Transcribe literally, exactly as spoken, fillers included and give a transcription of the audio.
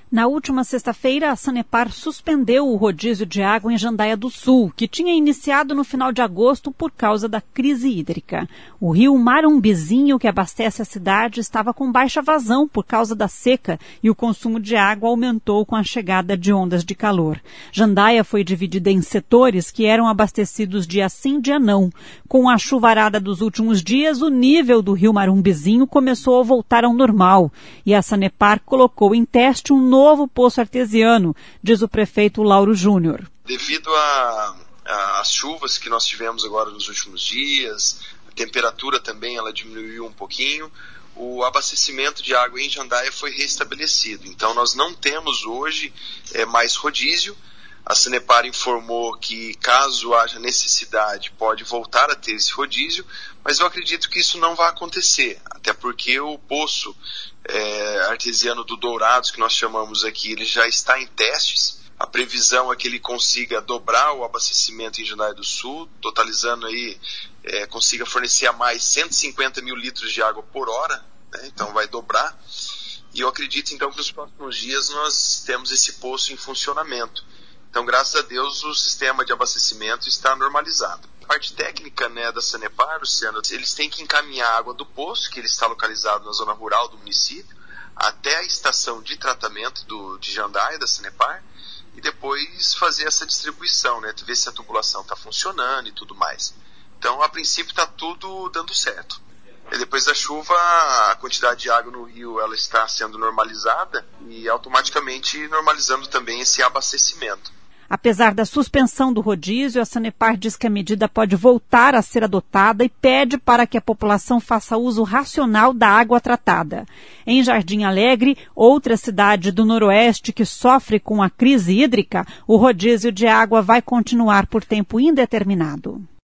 Na última sexta-feira, a Sanepar suspendeu o rodízio de água em Jandaia do Sul, que tinha iniciado no final de agosto por causa da crise hídrica. O rio Marumbizinho, que abastece a cidade, estava com baixa vazão por causa da seca e o consumo de água aumentou com a chegada de ondas de calor. Jandaia foi dividida em setores que eram abastecidos dia sim, dia não. Com a chuvarada dos últimos dias, o nível do rio Marumbizinho começou a voltar ao normal e a Sanepar colocou em teste um novo novo poço artesiano, diz o prefeito Lauro Júnior. Devido às chuvas que nós tivemos agora nos últimos dias, a temperatura também ela diminuiu um pouquinho, o abastecimento de água em Jandaia foi restabelecido. Então nós não temos hoje é, mais rodízio. A Sanepar informou que caso haja necessidade pode voltar a ter esse rodízio, mas eu acredito que isso não vai acontecer, até porque o poço é, artesiano do Dourados, que nós chamamos aqui, ele já está em testes. A previsão é que ele consiga dobrar o abastecimento em Jandaia do Sul, totalizando aí, é, consiga fornecer a mais cento e cinquenta mil litros de água por hora, né? Então vai dobrar. E eu acredito então que nos próximos dias nós temos esse poço em funcionamento. Então, graças a Deus, o sistema de abastecimento está normalizado. A parte técnica, né, da Sanepar, Luciano, eles têm que encaminhar a água do poço, que ele está localizado na zona rural do município, até a estação de tratamento do, de Jandaia, da Sanepar, e depois fazer essa distribuição, né, ver se a tubulação está funcionando e tudo mais. Então, a princípio, está tudo dando certo. E depois da chuva, a quantidade de água no rio ela está sendo normalizada e automaticamente normalizando também esse abastecimento. Apesar da suspensão do rodízio, a Sanepar diz que a medida pode voltar a ser adotada e pede para que a população faça uso racional da água tratada. Em Jardim Alegre, outra cidade do Noroeste que sofre com a crise hídrica, o rodízio de água vai continuar por tempo indeterminado.